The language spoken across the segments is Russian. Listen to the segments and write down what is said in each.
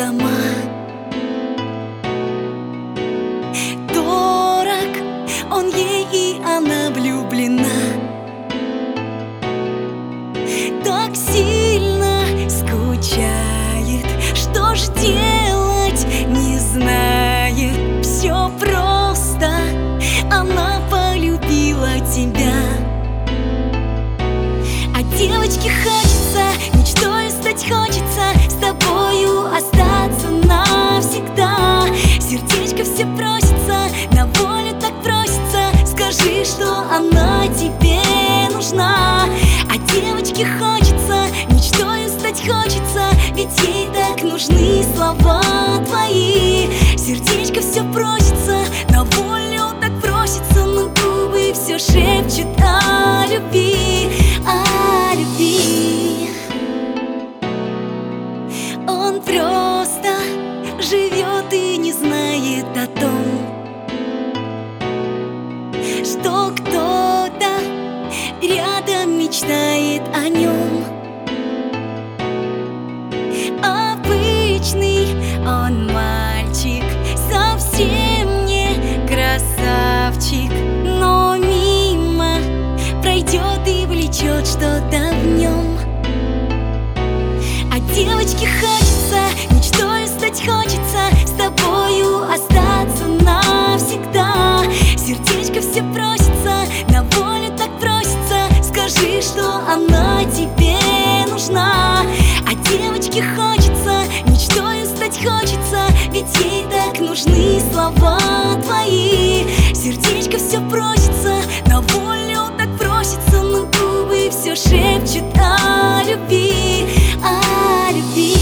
дома. Дорог он ей, и она влюблена. Так сильно скучает, что ж делать не знает. Все просто, она полюбила тебя. А девочке хочется, мечтой стать хочется, с тобою остаться навсегда. Сердечко все просится, на волю так просится. Скажи, что она тебе нужна. А девочке хочется, мечтой стать хочется, ведь ей так нужны слова твои. Сердечко все просится, на волю так просится, но губы все шепчут о любви, о любви. Он просто живет и не знает о том, что кто-то рядом мечтает о нем. Обычный он мальчик, совсем не красавчик, но мимо пройдет и влечет что-то в нем. А девочке хочется, мечтой стать хочется, с тобою остаться навсегда. Сердечко все просится, на волю так просится. Скажи, что она тебе нужна. А девочке хочется, мечтой стать хочется, ведь ей так нужны слова твои. Сердечко все просится, на волю так просится, но губы все шепчут о любви, о любви.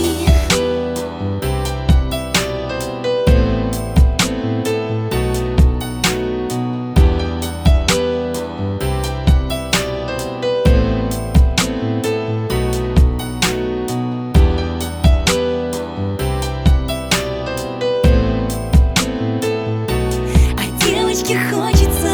Хочется,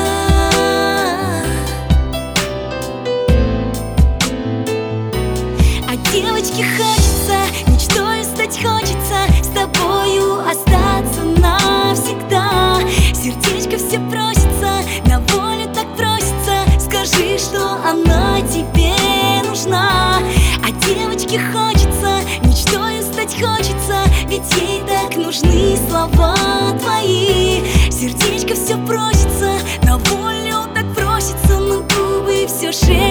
а девочке хочется, мечтой стать хочется, с тобою остаться навсегда. Сердечко все просится, на волю так просится. Скажи, что она тебе нужна. А девочке хочется, мечтой стать хочется, ведь ей так нужны слова твои. Сердечко все просится, на волю так просится, но губы все шепчут